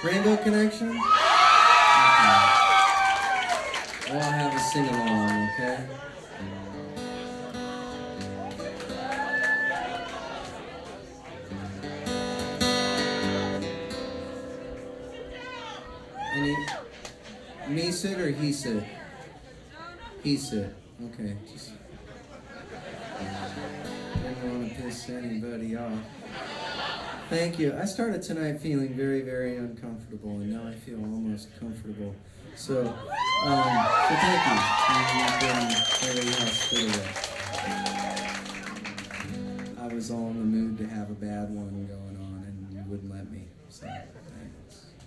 Rainbow Connection? Okay. Well, I'll have a sing-along, okay? Me sit or he sit? He sit. Okay. Just didn't want to piss anybody off. Thank you. I started tonight feeling very, very uncomfortable, and now I feel almost comfortable. So thank you. You've been very hospitable. I was all in the mood to have a bad one going on, and you wouldn't let me. So.